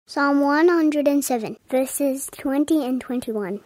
Psalm 107, verses 20 and 21.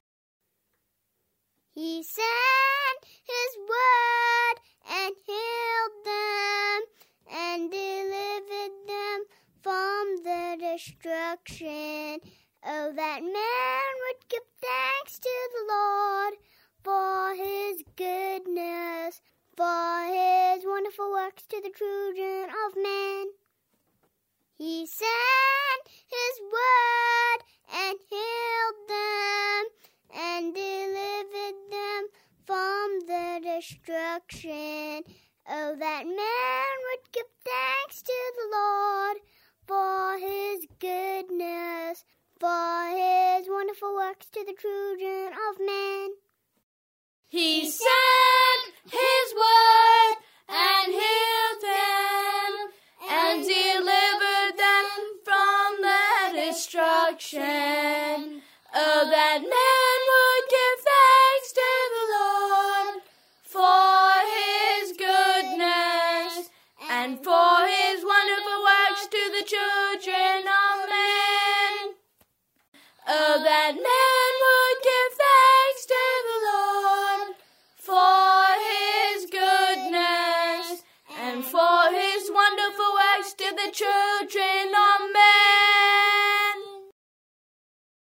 He sent His word and healed them and delivered them from the destruction. Oh, that man would give thanks to the Lord for His goodness, for His wonderful works to the children of men. He sent His word and healed them and delivered them from the destruction. Oh, that man would give thanks to the Lord for His goodness, for His wonderful works to the children of men. He sent His word and healed them and delivered them from the destruction. Oh, that man would give thanks to the Lord for His goodness and for His wonderful works to the children of men. Oh, that man